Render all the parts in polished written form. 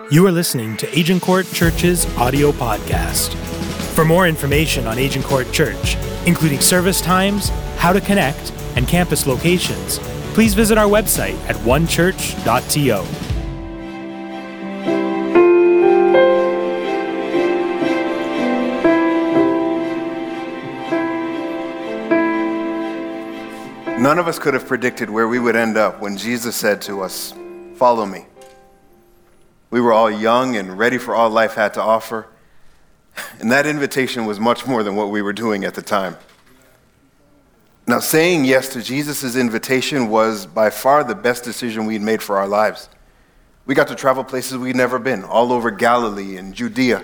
You are listening to Agincourt Church's audio podcast. For more information on Agincourt Church, including service times, how to connect, and campus locations, please visit our website at onechurch.to. None of us could have predicted where we would end up when Jesus said to us, "Follow me." We were all young and ready for all life had to offer, and that invitation was much more than what we were doing at the time. Now, saying yes to Jesus' invitation was by far the best decision we'd made for our lives. We got to travel places we'd never been, all over Galilee and Judea.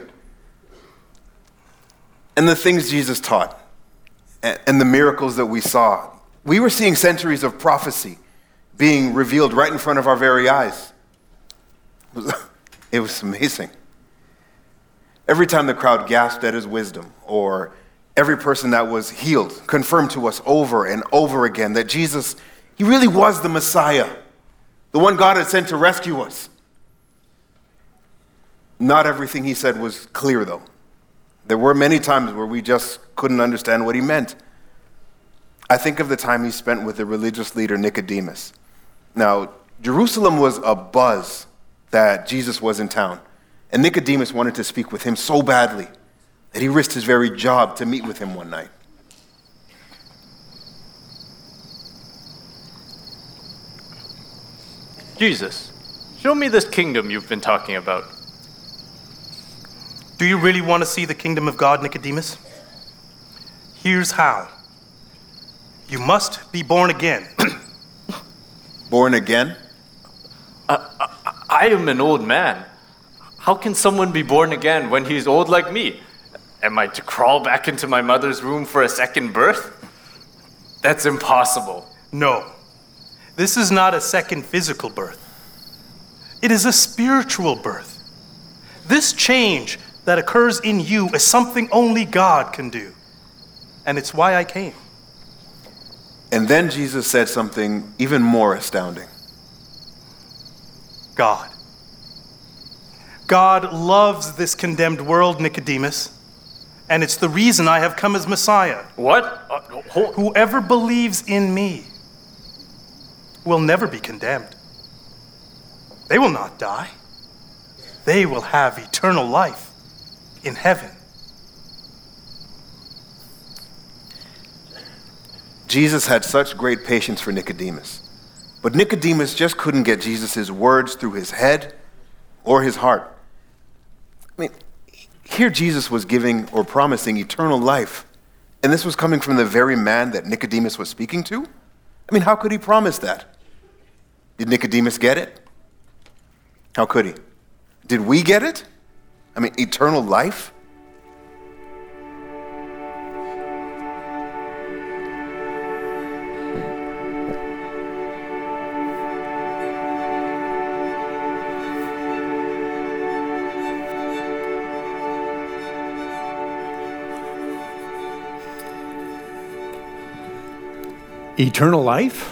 And the things Jesus taught, and the miracles that we saw, we were seeing centuries of prophecy being revealed right in front of our very eyes. It was amazing. Every time the crowd gasped at his wisdom, or every person that was healed confirmed to us over and over again that Jesus, he really was the Messiah, the one God had sent to rescue us. Not everything he said was clear, though. There were many times where we just couldn't understand what he meant. I think of the time he spent with the religious leader Nicodemus. Now, Jerusalem was abuzz that Jesus was in town, and Nicodemus wanted to speak with him so badly that he risked his very job to meet with him one night. Jesus, show me this kingdom you've been talking about. Do you really want to see the kingdom of God, Nicodemus? Here's how. You must be born again. Born again? I am an old man. How can someone be born again when he's old like me? Am I to crawl back into my mother's womb for a second birth? That's impossible. No. This is not a second physical birth. It is a spiritual birth. This change that occurs in you is something only God can do. And it's why I came. And then Jesus said something even more astounding. God loves this condemned world, Nicodemus, and it's the reason I have come as Messiah. What? Whoever believes in me will never be condemned. They will not die. They will have eternal life in heaven. Jesus had such great patience for Nicodemus, but Nicodemus just couldn't get Jesus' words through his head or his heart. I mean, here Jesus was giving or promising eternal life, and this was coming from the very man that Nicodemus was speaking to? I mean, how could he promise that? Did Nicodemus get it? How could he? Did we get it? I mean, eternal life? Eternal life?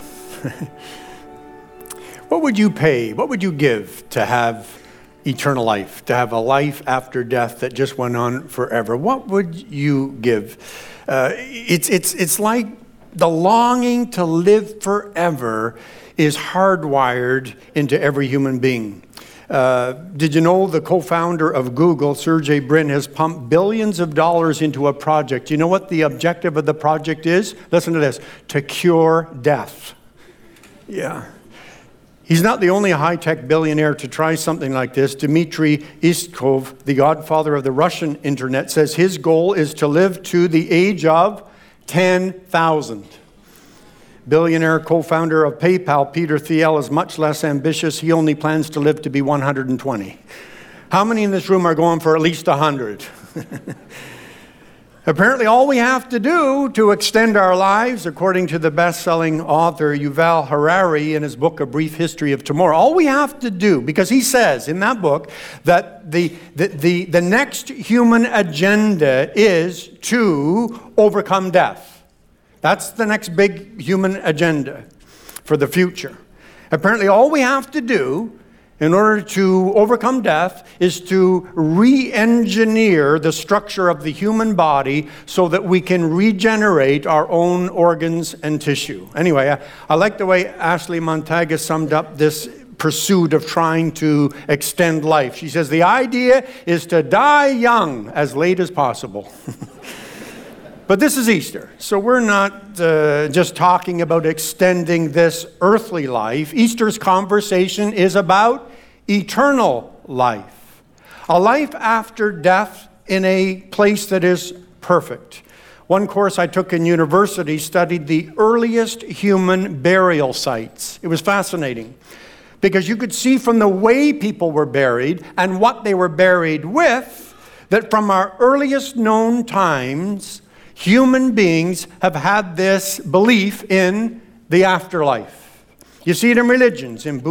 What would you pay? What would you give to have eternal life? To have a life after death that just went on forever? What would you give? It's like the longing to live forever is hardwired into every human being. Did you know the co-founder of Google, Sergey Brin, has pumped billions of dollars into a project? You know what the objective of the project is? Listen to this: to cure death. Yeah. He's not the only high-tech billionaire to try something like this. Dmitry Iskov, the godfather of the Russian internet, says his goal is to live to the age of 10,000. Billionaire co-founder of PayPal, Peter Thiel, is much less ambitious. He only plans to live to be 120. How many in this room are going for at least 100? Apparently, all we have to do to extend our lives, according to the best-selling author Yuval Harari in his book, A Brief History of Tomorrow, all we have to do, because he says in that book that the next human agenda is to overcome death. That's the next big human agenda for the future. Apparently, all we have to do in order to overcome death, is to re-engineer the structure of the human body so that we can regenerate our own organs and tissue. Anyway, I like the way Ashley Montaga summed up this pursuit of trying to extend life. She says, the idea is to die young as late as possible. But this is Easter, so we're not just talking about extending this earthly life. Easter's conversation is about eternal life, a life after death in a place that is perfect. One course I took in university studied the earliest human burial sites. It was fascinating because you could see from the way people were buried and what they were buried with that from our earliest known times, human beings have had this belief in the afterlife. You see it in religions, in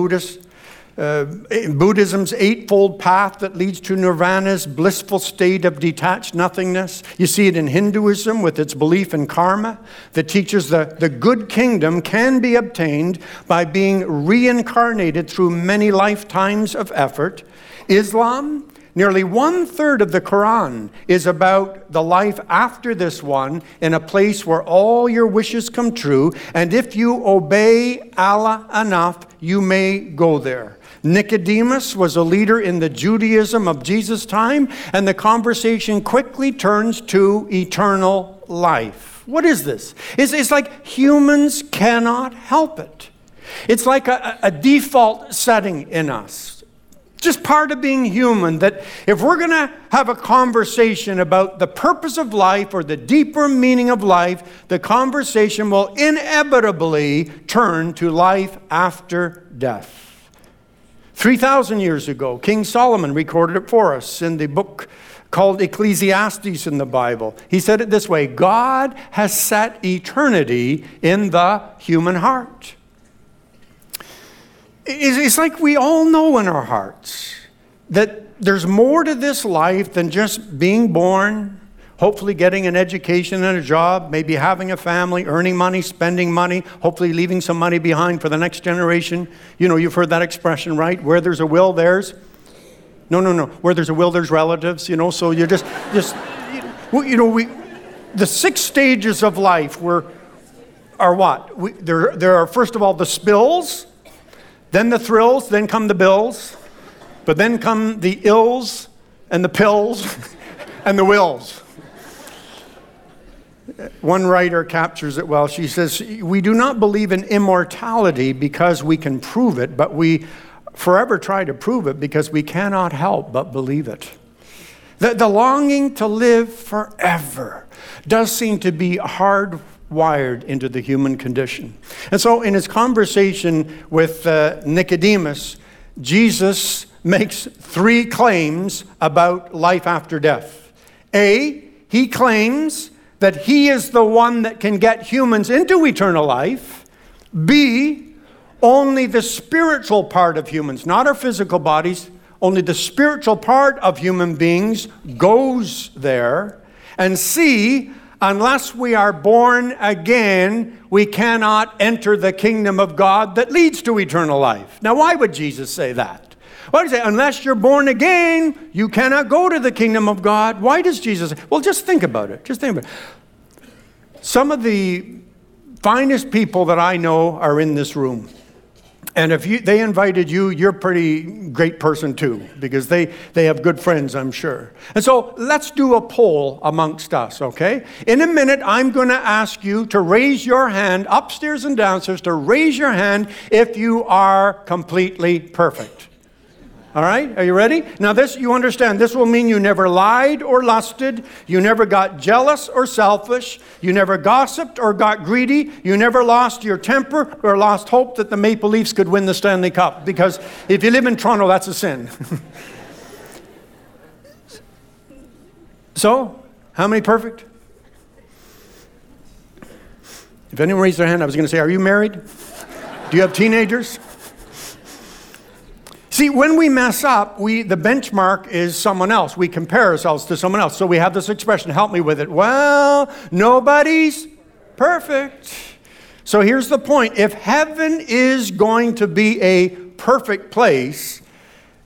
Buddhism's eightfold path that leads to nirvana's blissful state of detached nothingness. You see it in Hinduism with its belief in karma that teaches the good kingdom can be obtained by being reincarnated through many lifetimes of effort. Islam, nearly 1/3 of the Quran is about the life after this one in a place where all your wishes come true, and if you obey Allah enough, you may go there. Nicodemus was a leader in the Judaism of Jesus' time, and the conversation quickly turns to eternal life. What is this? It's like humans cannot help it. It's like a default setting in us. Just part of being human, that if we're going to have a conversation about the purpose of life or the deeper meaning of life, the conversation will inevitably turn to life after death. 3,000 years ago, King Solomon recorded it for us in the book called Ecclesiastes in the Bible. He said it this way: God has set eternity in the human heart. It's like we all know in our hearts that there's more to this life than just being born, hopefully getting an education and a job, maybe having a family, earning money, spending money, hopefully leaving some money behind for the next generation. You know, you've heard that expression, right? Where there's a will, there's... No. Where there's a will, there's relatives, you know, so you're just the 6 stages of life are what? There are, first of all, the spills, then the thrills, then come the bills, but then come the ills and the pills and the wills. One writer captures it well. She says, we do not believe in immortality because we can prove it, but we forever try to prove it because we cannot help but believe it. The longing to live forever does seem to be hardwired into the human condition. And so in his conversation with Nicodemus, Jesus makes 3 claims about life after death. A, he claims that he is the one that can get humans into eternal life. B, only the spiritual part of humans, not our physical bodies, only the spiritual part of human beings goes there. And C, unless we are born again, we cannot enter the kingdom of God that leads to eternal life. Now, why would Jesus say that? Why does he say, unless you're born again, you cannot go to the kingdom of God? Why does Jesus say? Well, just think about it. Some of the finest people that I know are in this room. And if they invited you, you're a pretty great person too, because they have good friends, I'm sure. And so let's do a poll amongst us, okay? In a minute, I'm going to ask you to raise your hand, upstairs and downstairs, to raise your hand if you are completely perfect. All right, are you ready? Now this, you understand, this will mean you never lied or lusted, you never got jealous or selfish, you never gossiped or got greedy, you never lost your temper or lost hope that the Maple Leafs could win the Stanley Cup, because if you live in Toronto, that's a sin. So, how many perfect? If anyone raised their hand, I was going to say, are you married? Do you have teenagers? See, when we mess up, the benchmark is someone else. We compare ourselves to someone else. So we have this expression, help me with it. Well, nobody's perfect. So here's the point. If heaven is going to be a perfect place,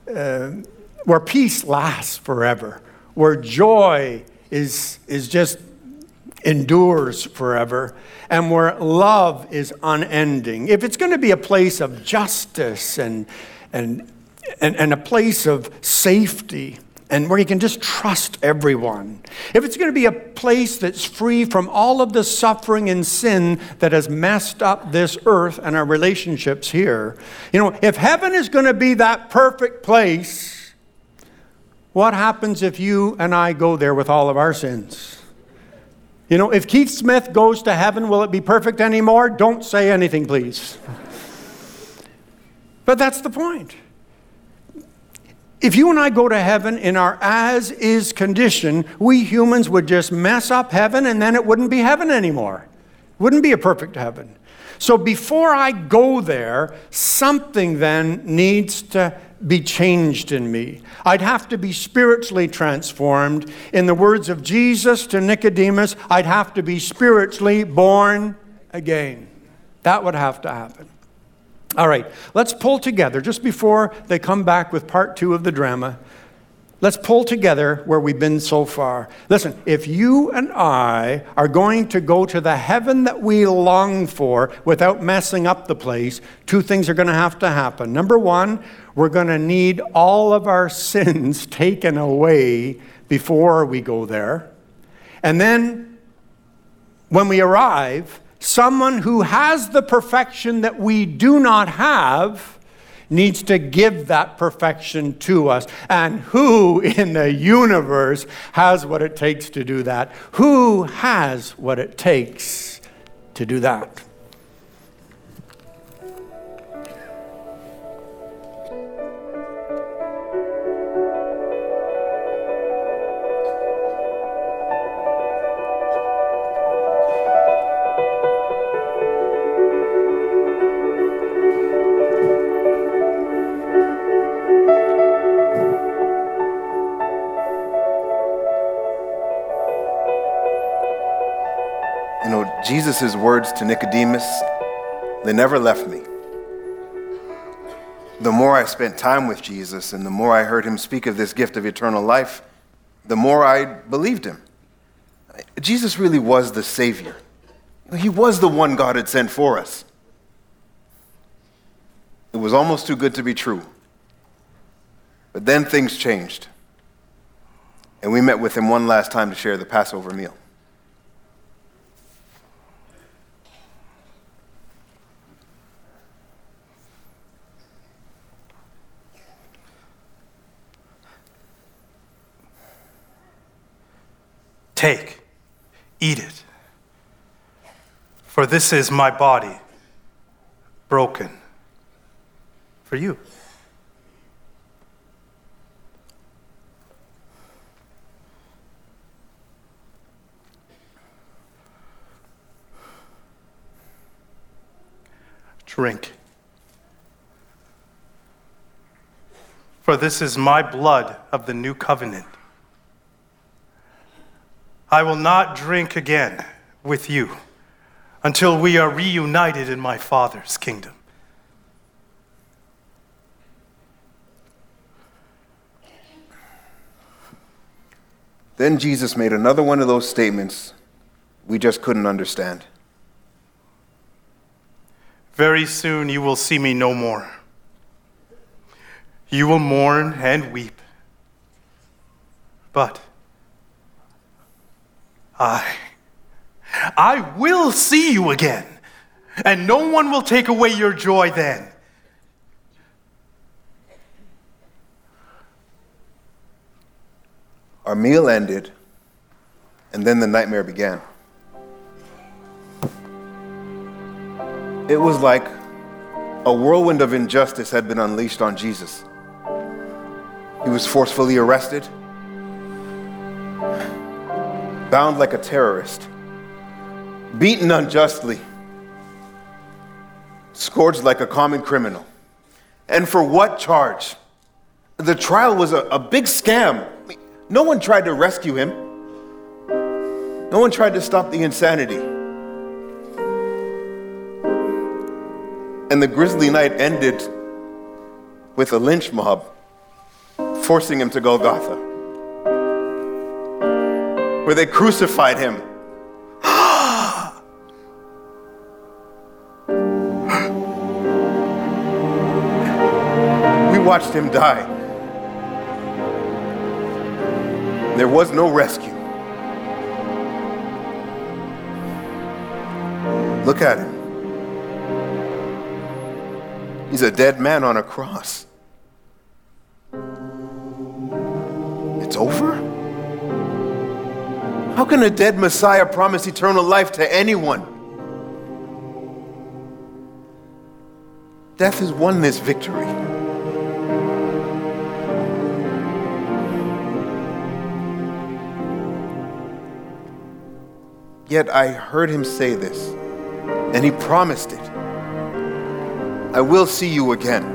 where peace lasts forever, where joy is just endures forever, and where love is unending. If it's going to be a place of justice and a place of safety, and where you can just trust everyone, if it's going to be a place that's free from all of the suffering and sin that has messed up this earth and our relationships here, if heaven is going to be that perfect place, what happens if you and I go there with all of our sins? If Keith Smith goes to heaven, will it be perfect anymore? Don't say anything, please. But that's the point. If you and I go to heaven in our as-is condition, we humans would just mess up heaven, and then it wouldn't be heaven anymore. It wouldn't be a perfect heaven. So before I go there, something then needs to be changed in me. I'd have to be spiritually transformed. In the words of Jesus to Nicodemus, I'd have to be spiritually born again. That would have to happen. All right, let's pull together, just before they come back with part 2 of the drama, let's pull together where we've been so far. Listen, if you and I are going to go to the heaven that we long for without messing up the place, 2 things are going to have to happen. Number 1, we're going to need all of our sins taken away before we go there. And then, when we arrive, someone who has the perfection that we do not have needs to give that perfection to us. And who in the universe has what it takes to do that? Who has what it takes to do that? Jesus' words to Nicodemus, they never left me. The more I spent time with Jesus and the more I heard him speak of this gift of eternal life, the more I believed him. Jesus really was the Savior. He was the one God had sent for us. It was almost too good to be true. But then things changed. And we met with him one last time to share the Passover meal. Take, eat it, for this is my body, broken for you. Drink, for this is my blood of the new covenant. I will not drink again with you until we are reunited in my Father's kingdom. Then Jesus made another one of those statements we just couldn't understand. Very soon you will see me no more. You will mourn and weep. But I will see you again, and no one will take away your joy then. Our meal ended, and then the nightmare began. It was like a whirlwind of injustice had been unleashed on Jesus. He was forcefully arrested, bound like a terrorist, beaten unjustly, scourged like a common criminal. And for what charge? The trial was a big scam. No one tried to rescue him. No one tried to stop the insanity. And the grisly night ended with a lynch mob forcing him to Golgotha, where they crucified him. We watched him die. There was no rescue. Look at him. He's a dead man on a cross. It's over? How can a dead Messiah promise eternal life to anyone? Death has won this victory. Yet I heard him say this, and he promised it. I will see you again.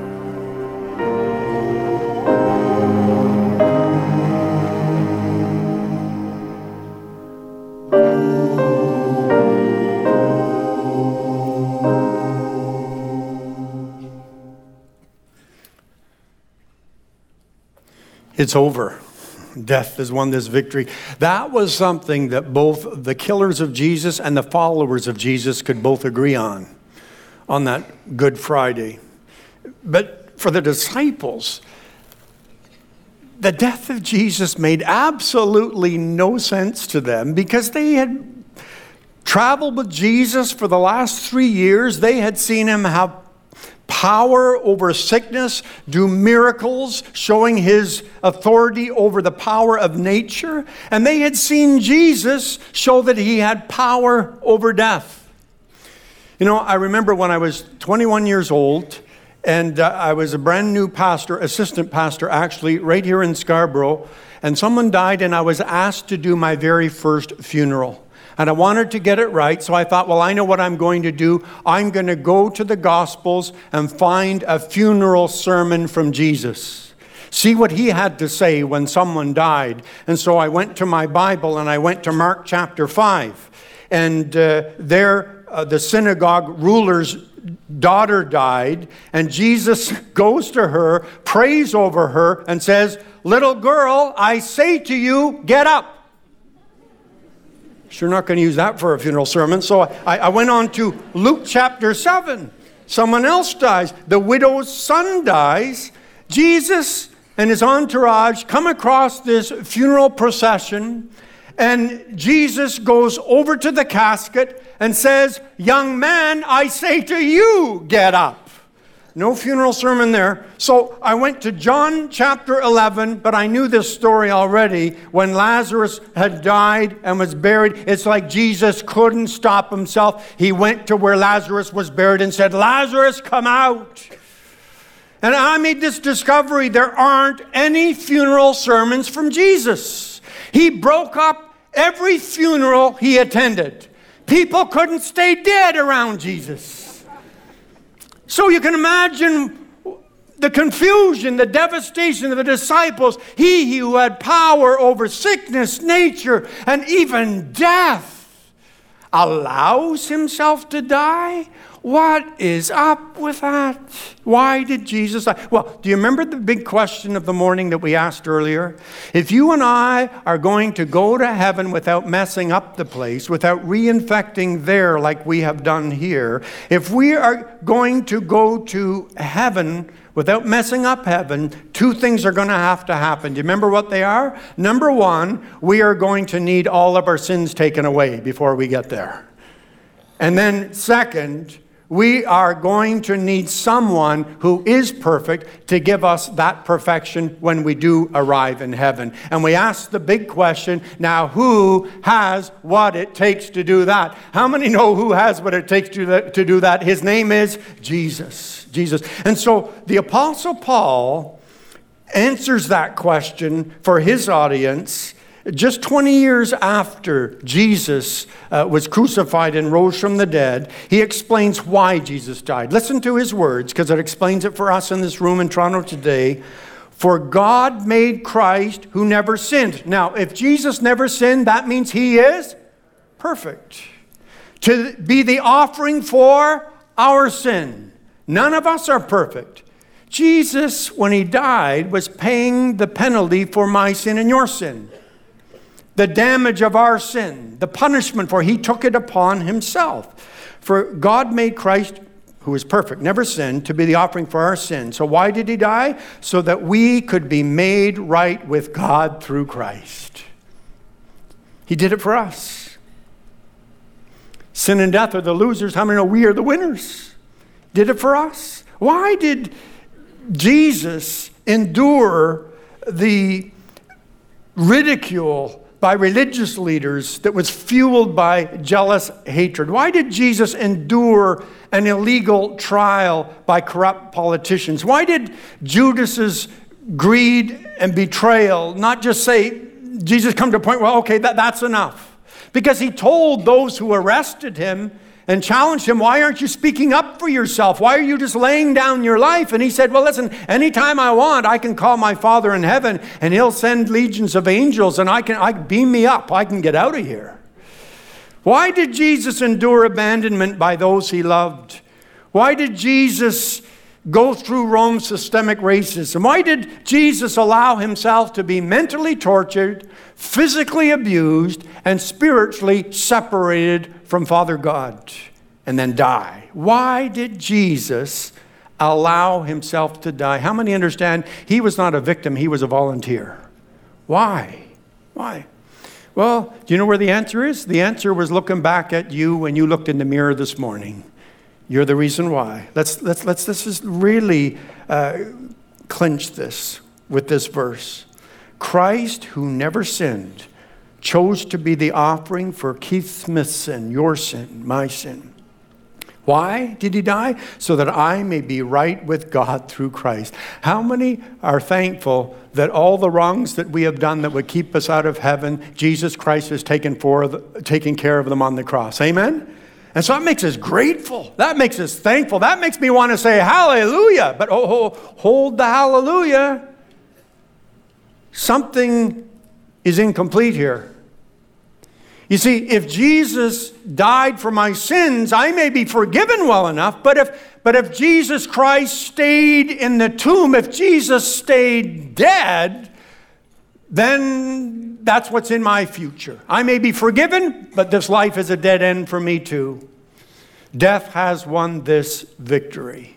It's over. Death has won this victory. That was something that both the killers of Jesus and the followers of Jesus could both agree on that Good Friday. But for the disciples, the death of Jesus made absolutely no sense to them because they had traveled with Jesus for the last 3 years. They had seen him have power over sickness, do miracles, showing his authority over the power of nature. And they had seen Jesus show that he had power over death. You know, I remember when I was 21 years old, and I was a brand new pastor, assistant pastor actually, right here in Scarborough, and someone died, and I was asked to do my very first funeral. And I wanted to get it right, so I thought, well, I know what I'm going to do. I'm going to go to the Gospels and find a funeral sermon from Jesus. See what he had to say when someone died. And so I went to my Bible and I went to Mark chapter 5. And there, the synagogue ruler's daughter died. And Jesus goes to her, prays over her, and says, "Little girl, I say to you, get up." Sure not going to use that for a funeral sermon. So I went on to Luke chapter 7. Someone else dies. The widow's son dies. Jesus and his entourage come across this funeral procession, and Jesus goes over to the casket and says, "Young man, I say to you, get up." No funeral sermon there. So I went to John chapter 11, but I knew this story already. When Lazarus had died and was buried, it's like Jesus couldn't stop himself. He went to where Lazarus was buried and said, "Lazarus, come out." And I made this discovery: there aren't any funeral sermons from Jesus. He broke up every funeral he attended. People couldn't stay dead around Jesus. So you can imagine the confusion, the devastation of the disciples. He who had power over sickness, nature, and even death allows himself to die? What is up with that? Why did Jesus die? Well, do you remember the big question of the morning that we asked earlier? If you and I are going to go to heaven without messing up the place, without reinfecting there like we have done here, if we are going to go to heaven without messing up heaven, two things are going to have to happen. Do you remember what they are? Number one, we are going to need all of our sins taken away before we get there. And then second, we are going to need someone who is perfect to give us that perfection when we do arrive in heaven. And we ask the big question, now who has what it takes to do that? How many know who has what it takes to do that? His name is Jesus. Jesus. And so the Apostle Paul answers that question for his audience just 20 years after Jesus was crucified and rose from the dead. He explains why Jesus died. Listen to his words, because it explains it for us in this room in Toronto today. For God made Christ who never sinned. Now, if Jesus never sinned, that means he is perfect. To be the offering for our sin. None of us are perfect. Jesus, when he died, was paying the penalty for my sin and your sin. The damage of our sin, the punishment for it, he took it upon himself. For God made Christ, who is perfect, never sinned, to be the offering for our sins. So why did he die? So that we could be made right with God through Christ. He did it for us. Sin and death are the losers. How many know we are the winners? Did it for us. Why did Jesus endure the ridicule by religious leaders that was fueled by jealous hatred? Why did Jesus endure an illegal trial by corrupt politicians? Why did Judas's greed and betrayal not just say, Jesus come to a point where, okay, that's enough? Because he told those who arrested him and challenged him, why aren't you speaking up for yourself? Why are you just laying down your life? And he said, well, listen, anytime I want, I can call my Father in heaven and he'll send legions of angels and I beam me up. I can get out of here. Why did Jesus endure abandonment by those he loved? Why did Jesus go through Rome's systemic racism? Why did Jesus allow himself to be mentally tortured, physically abused, and spiritually separated from Father God and then die? Why did Jesus allow himself to die? How many understand he was not a victim, he was a volunteer? Why? Why? Well, do you know where the answer is? The answer was looking back at you when you looked in the mirror this morning. You're the reason why. Let's just really clinch this with this verse. Christ, who never sinned, chose to be the offering for Keith Smith's sin, your sin, my sin. Why did he die? So that I may be right with God through Christ. How many are thankful that all the wrongs that we have done that would keep us out of heaven, Jesus Christ has taken care of them on the cross? Amen? And so that makes us grateful. That makes us thankful. That makes me want to say hallelujah. But hold the hallelujah. Something is incomplete here. You see, if Jesus died for my sins, I may be forgiven well enough, but if Jesus Christ stayed in the tomb, if Jesus stayed dead, then that's what's in my future. I may be forgiven, but this life is a dead end for me too. Death has won this victory.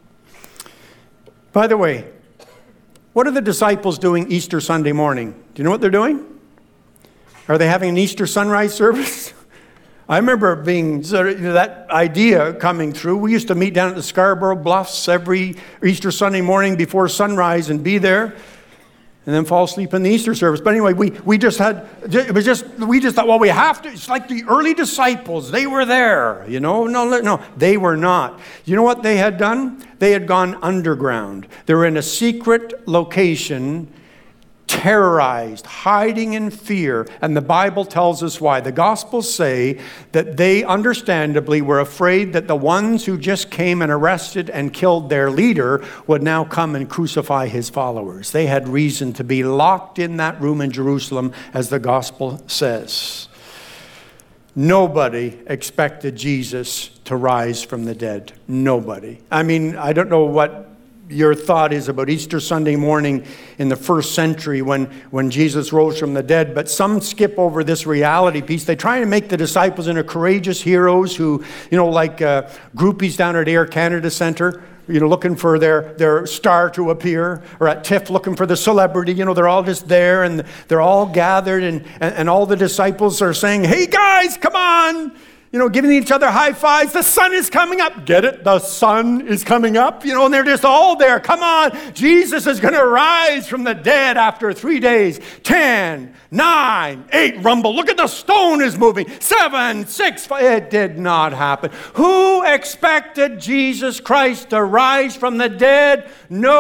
By the way, what are the disciples doing Easter Sunday morning? Do you know what they're doing? Are they having an Easter sunrise service? I remember being that idea coming through. We used to meet down at the Scarborough Bluffs every Easter Sunday morning before sunrise and be there, and then fall asleep in the Easter service. But anyway, we just thought, well, we have to. It's like the early disciples. They were there, you know. No, they were not. You know what they had done? They had gone underground. They were in a secret location, terrorized, hiding in fear. And the Bible tells us why. The Gospels say that they understandably were afraid that the ones who just came and arrested and killed their leader would now come and crucify his followers. They had reason to be locked in that room in Jerusalem, as the Gospel says. Nobody expected Jesus to rise from the dead. Nobody. I mean, I don't know what your thought is about Easter Sunday morning in the first century when Jesus rose from the dead, but some skip over this reality piece. They try to make the disciples into courageous heroes who, like groupies down at Air Canada Centre, looking for their star to appear, or at TIFF looking for the celebrity. They're all just there and they're all gathered and all the disciples are saying, hey guys, come on. Giving each other high fives. The sun is coming up. Get it? The sun is coming up. And they're just all there. Come on. Jesus is going to rise from the dead after 3 days. 10, 9, 8, rumble. Look at the stone is moving. 7, 6, 5. It did not happen. Who expected Jesus Christ to rise from the dead?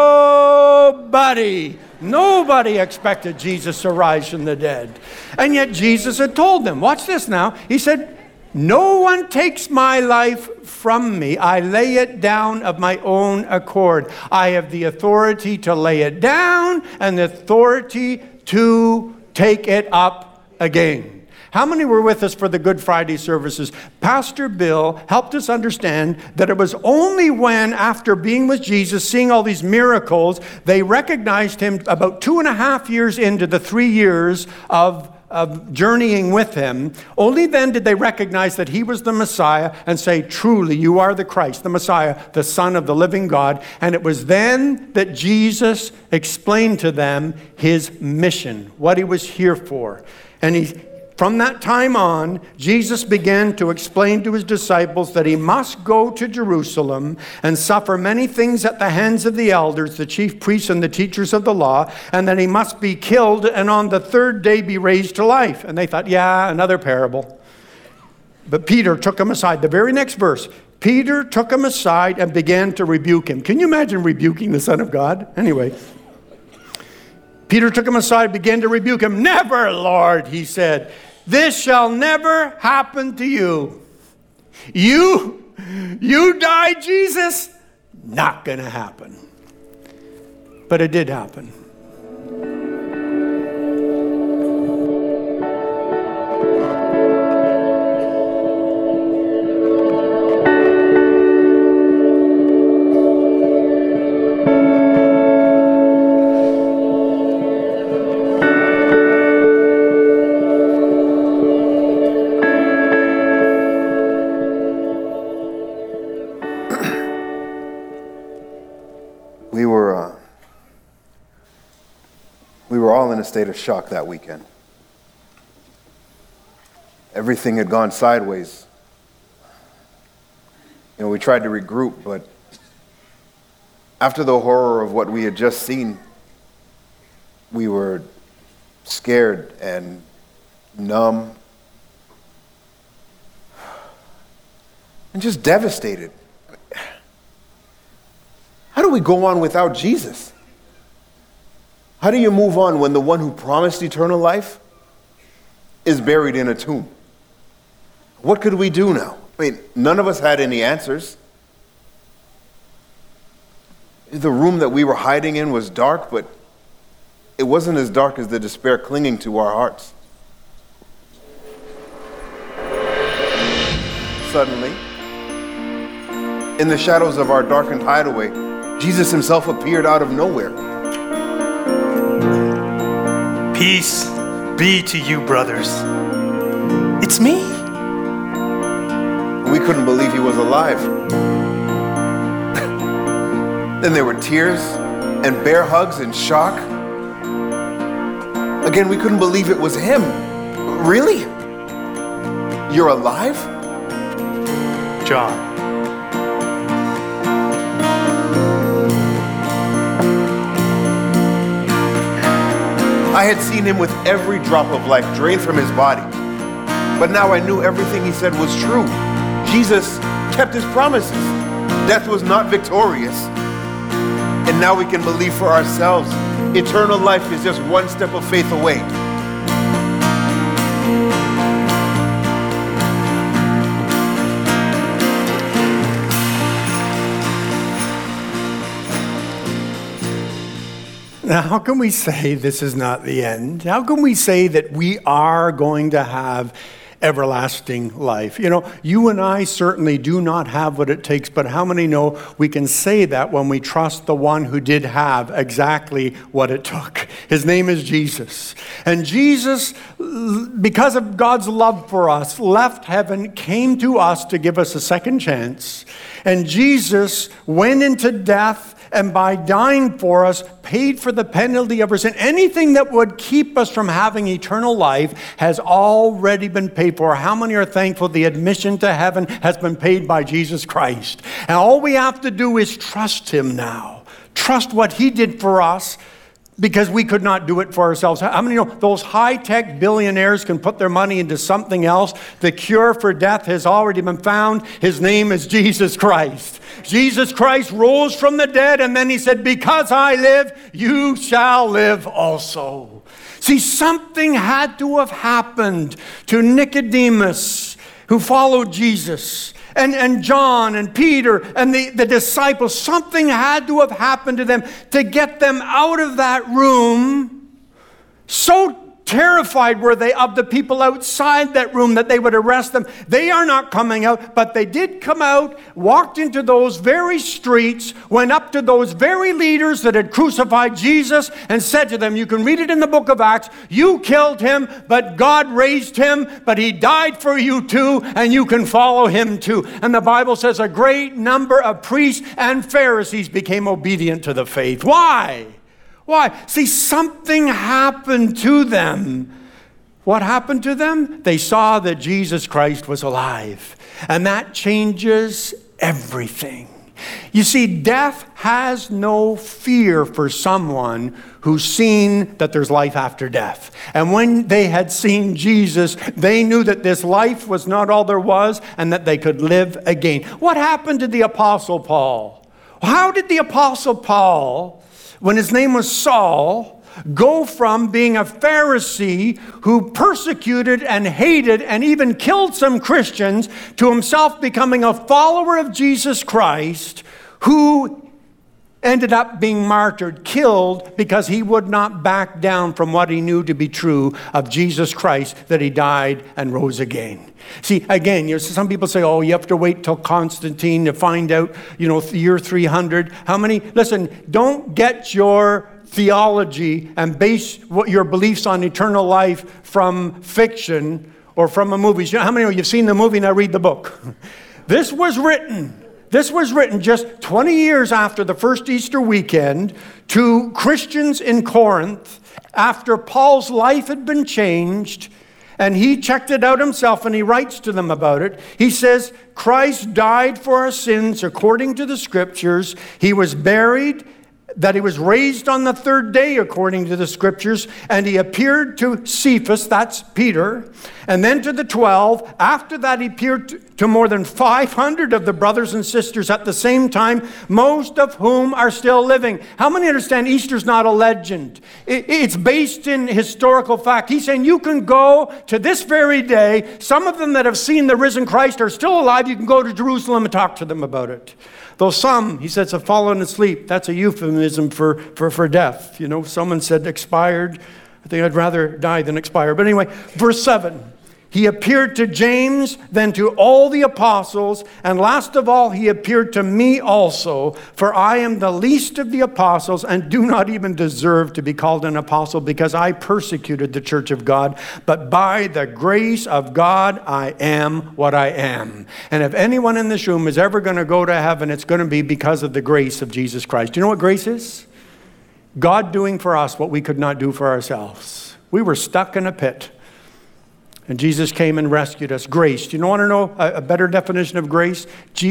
Nobody. Nobody expected Jesus to rise from the dead. And yet Jesus had told them, watch this now. He said, no one takes my life from me. I lay it down of my own accord. I have the authority to lay it down and the authority to take it up again. How many were with us for the Good Friday services? Pastor Bill helped us understand that it was only when, after being with Jesus, seeing all these miracles, they recognized him about 2.5 years into the 3 years of journeying with him. Only then did they recognize that he was the Messiah and say, truly, you are the Christ, the Messiah, the Son of the living God. And it was then that Jesus explained to them his mission, what he was here for. And from that time on, Jesus began to explain to his disciples that he must go to Jerusalem and suffer many things at the hands of the elders, the chief priests and the teachers of the law, and that he must be killed and on the third day be raised to life. And they thought, yeah, another parable. But Peter took him aside. The very next verse, Peter took him aside and began to rebuke him. Can you imagine rebuking the Son of God? Anyway, Peter took him aside, began to rebuke him. Never, Lord, he said. This shall never happen to you. You die, Jesus? Not going to happen. But it did happen. We were all in a state of shock that weekend. Everything had gone sideways. We tried to regroup, but after the horror of what we had just seen, we were scared and numb and just devastated. How do we go on without Jesus? How do you move on when the one who promised eternal life is buried in a tomb? What could we do now? None of us had any answers. The room that we were hiding in was dark, but it wasn't as dark as the despair clinging to our hearts. Suddenly, in the shadows of our darkened hideaway, Jesus himself appeared out of nowhere. Peace be to you, brothers. It's me. We couldn't believe he was alive. Then there were tears and bear hugs and shock. Again, we couldn't believe it was him. Really? You're alive? John. I had seen him with every drop of life drained from his body. But now I knew everything he said was true. Jesus kept his promises. Death was not victorious. And now we can believe for ourselves. Eternal life is just one step of faith away. Now, how can we say this is not the end? How can we say that we are going to have everlasting life? You and I certainly do not have what it takes, but how many know we can say that when we trust the one who did have exactly what it took? His name is Jesus. And Jesus, because of God's love for us, left heaven, came to us to give us a second chance. And Jesus went into death, and by dying for us, paid for the penalty of our sin. Anything that would keep us from having eternal life has already been paid for. How many are thankful the admission to heaven has been paid by Jesus Christ? And all we have to do is trust him now. Trust what he did for us, because we could not do it for ourselves. How many know those high-tech billionaires can put their money into something else? The cure for death has already been found. His name is Jesus Christ. Jesus Christ rose from the dead, and then he said, because I live, you shall live also. See, something had to have happened to Nicodemus, who followed Jesus, and John and Peter and the disciples. Something had to have happened to them to get them out of that room so Terrified were they of the people outside that room, that they would arrest them. They are not coming out, but they did come out, walked into those very streets, went up to those very leaders that had crucified Jesus and said to them, you can read it in the book of Acts, you killed him, but God raised him, but he died for you too, and you can follow him too. And the Bible says a great number of priests and Pharisees became obedient to the faith. Why? Why? See, something happened to them. What happened to them? They saw that Jesus Christ was alive. And that changes everything. You see, death has no fear for someone who's seen that there's life after death. And when they had seen Jesus, they knew that this life was not all there was and that they could live again. What happened to the Apostle Paul? How did the Apostle Paul, when his name was Saul, go from being a Pharisee who persecuted and hated and even killed some Christians to himself becoming a follower of Jesus Christ who ended up being martyred, killed because he would not back down from what he knew to be true of Jesus Christ, that he died and rose again. See, again, some people say, oh, you have to wait till Constantine to find out, year 300. How many? Listen, don't get your theology and base your beliefs on eternal life from fiction or from a movie. How many of you have seen the movie? Now read the book. This was written just 20 years after the first Easter weekend to Christians in Corinth after Paul's life had been changed, and he checked it out himself and he writes to them about it. He says, Christ died for our sins according to the Scriptures. He was buried, that he was raised on the third day according to the Scriptures, and he appeared to Cephas, that's Peter, and then to the 12. After that, he appeared to more than 500 of the brothers and sisters at the same time, most of whom are still living. How many understand Easter's not a legend? It's based in historical fact. He's saying you can go to this very day. Some of them that have seen the risen Christ are still alive. You can go to Jerusalem and talk to them about it. Though some, he says, have fallen asleep. That's a euphemism for death. Someone said expired. I think I'd rather die than expire. But anyway, verse 7. He appeared to James, then to all the apostles, and last of all, he appeared to me also, for I am the least of the apostles and do not even deserve to be called an apostle because I persecuted the church of God. But by the grace of God, I am what I am. And if anyone in this room is ever going to go to heaven, it's going to be because of the grace of Jesus Christ. Do you know what grace is? God doing for us what we could not do for ourselves. We were stuck in a pit. And Jesus came and rescued us. Grace. Do you want to know a better definition of grace?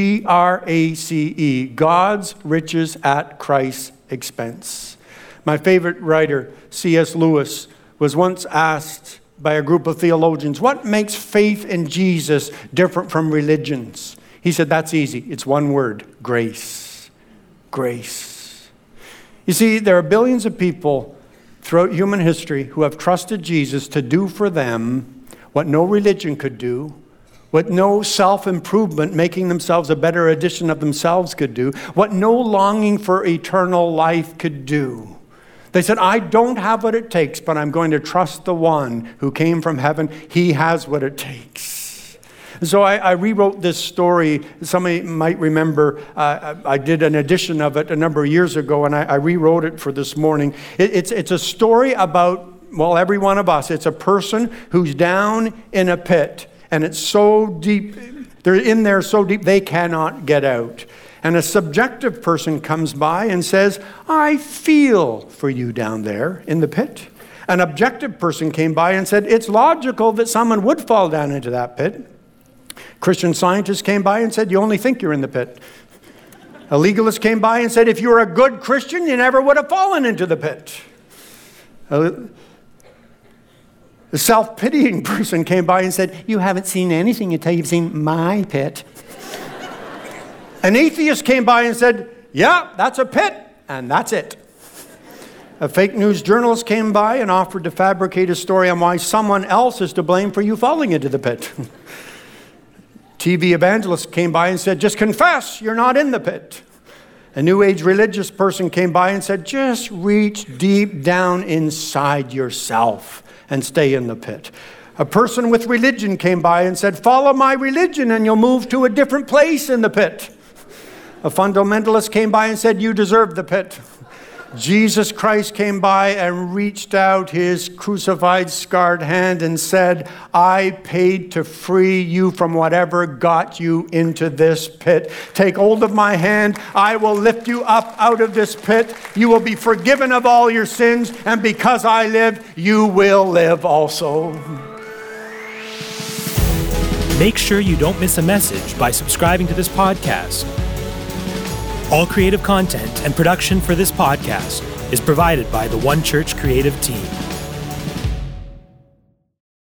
Grace. God's riches at Christ's expense. My favorite writer, C.S. Lewis, was once asked by a group of theologians, what makes faith in Jesus different from religions? He said, that's easy. It's one word, grace. Grace. You see, there are billions of people throughout human history who have trusted Jesus to do for them what no religion could do, what no self-improvement, making themselves a better edition of themselves could do, what no longing for eternal life could do. They said, I don't have what it takes, but I'm going to trust the one who came from heaven. He has what it takes. So I rewrote this story. Somebody might remember I did an edition of it a number of years ago, and I rewrote it for this morning. It's a story about, well, every one of us. It's a person who's down in a pit, and it's so deep, they're in there so deep they cannot get out. And a subjective person comes by and says, I feel for you down there in the pit. An objective person came by and said, it's logical that someone would fall down into that pit. Christian Scientist came by and said, you only think you're in the pit. A legalist came by and said, if you were a good Christian, you never would have fallen into the pit. A self-pitying person came by and said, you haven't seen anything until you've seen my pit. An atheist came by and said, yeah, that's a pit, and that's it. A fake news journalist came by and offered to fabricate a story on why someone else is to blame for you falling into the pit. TV evangelist came by and said, just confess you're not in the pit. A New Age religious person came by and said, just reach deep down inside yourself and stay in the pit. A person with religion came by and said, follow my religion and you'll move to a different place in the pit. A fundamentalist came by and said, you deserve the pit. Jesus Christ came by and reached out his crucified, scarred hand and said, I paid to free you from whatever got you into this pit. Take hold of my hand. I will lift you up out of this pit. You will be forgiven of all your sins. And because I live, you will live also. Make sure you don't miss a message by subscribing to this podcast. All creative content and production for this podcast is provided by the One Church creative team.